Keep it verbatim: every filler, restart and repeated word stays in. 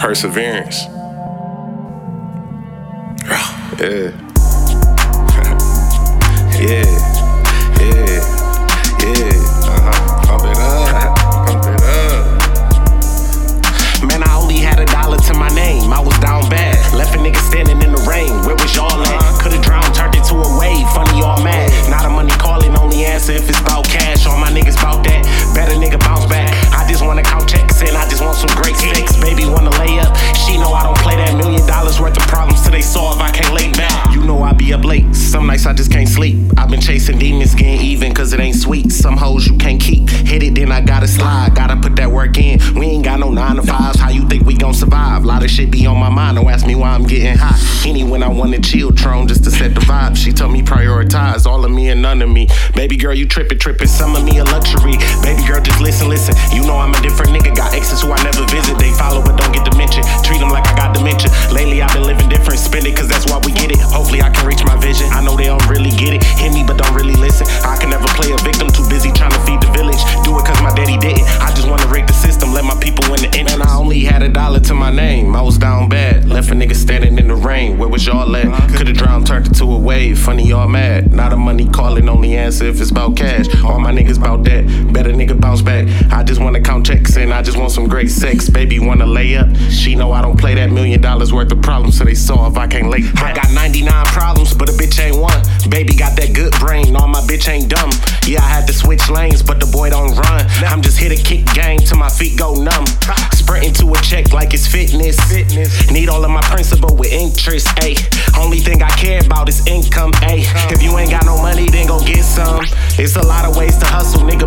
Perseverance. Yeah. Yeah. Yeah. Yeah. Uh-huh. Pump it up. Pump it up. Man, I only had a dollar to my name. I was down bad. Left a nigga standing in the rain. Where was y'all at? Could've drowned, turned it to a wave. Funny, y'all mad. Not a money calling, only answer if it's about cash. All my niggas bout that. Better nigga bounce back. I just wanna count checks and I just want some great sex. Baby wanna lay up. She know I don't play that million dollars worth of problems till they solve. I can't lay back. You know I be up late. Some nights I just can't sleep. I've been chasing demons, getting even cause it ain't sweet. Some hoes you can't keep. Hit it, then I gotta slide. Gotta put that work in. We ain't got no nine to fives. How you think we gon' survive? Lot of shit be on my mind. Don't ask me why I'm getting hot. Any when I wanna chill, Tron, just to set the vibe. She told me prioritize all of me and none of me. Baby girl, you trippin', trippin'. Some of me a luxury. Baby girl, just listen, listen. You know I'm a different nigga. Got exes who I never visit. They follow but don't get to mention. Treat them like I got dementia. Lately I've been living different. Spend it cause that's why we get it. Hopefully I can reach my vision. I know they don't really get it. Hit me but don't really listen. I can never play a victim. Too busy trying to feed the village. Do it cause my daddy didn't. I just wanna rig the system. Let my people win the end. Man, I only had a dollar to my name. I was down bad. Left a nigga standing in the rain. Where was y'all at? Could've drowned, turned it to a wave. Funny, y'all mad. Not a money calling, only answer if it's about cash. All my niggas bout that. Better nigga bounce back. I just wanna count checks and I just want some great sex. Baby wanna lay up. She know I don't play that million dollars worth of problems, so they solve. I can't lay back. I got ninety-nine problems, but a bitch ain't one. Baby got that good brain. All my bitch ain't dumb. Yeah, I had to switch lanes, but the boy don't run. I'm just here to kick game till my feet go numb. Sprinting to a check like it's fitness. Need all of my principal with interest, ayy. Only thing I care about is income, ayy. If you ain't got no money, then go get some. It's a lot of ways to hustle, nigga.